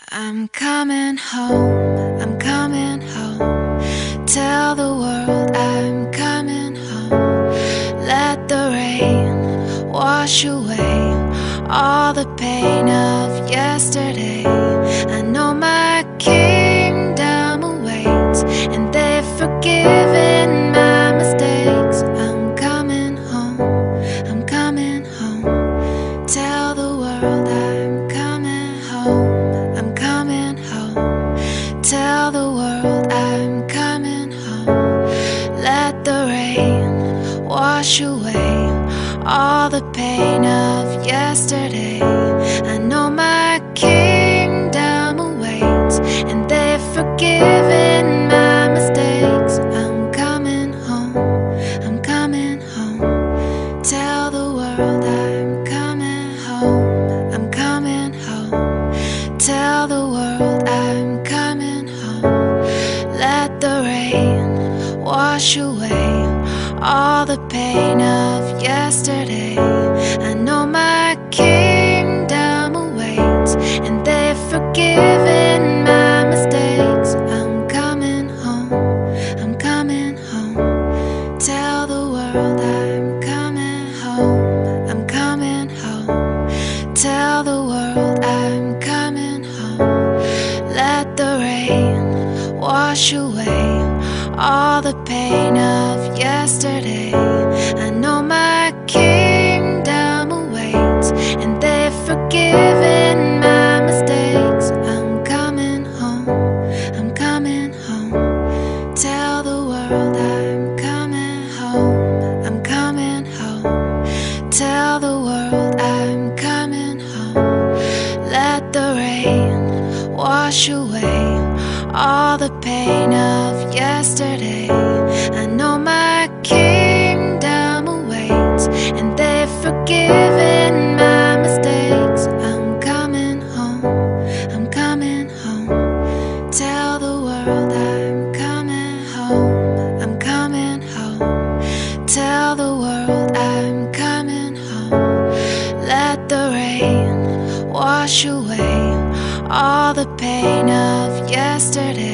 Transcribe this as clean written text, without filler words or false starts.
I'm coming home, I'm coming home. Tell the world I'm coming home. Let the rain wash away all the pain of yesterday. I know my kingdom awaits, and they've forgiven my mistakes. I'm coming home, I'm coming home. Tell the world I'm coming home. I'm coming home. Tell the world I'm coming home. Let the rain wash away all the pain of yesterday. I know my kingdom awaits, and they've forgiven my mistakes. I'm coming home. I'm coming home. Tell the world I'm coming home. I'm coming home. Tell the world I'm coming home. Let the rain wash away all the pain of yesterday. I know my kingdom awaits, and they've forgiven my mistakes. I'm coming home. I'm coming home. Tell the world I'm coming home. I'm coming home. Tell the world I'm coming home. Let the rain wash away all the pain of yesterday. I know my kingdom awaits, and they've forgiven my mistakes. I'm coming home. I'm coming home. Tell the world I'm coming home. I'm coming home. Tell the world I'm coming home. Let the rain wash away all the pain of yesterday. I know my kingdom awaits, and they've forgiven my mistakes. I'm coming home. I'm coming home. Tell the world I'm coming home. I'm coming home. Tell the world I'm coming home. Let the rain wash away all the pain of yesterday.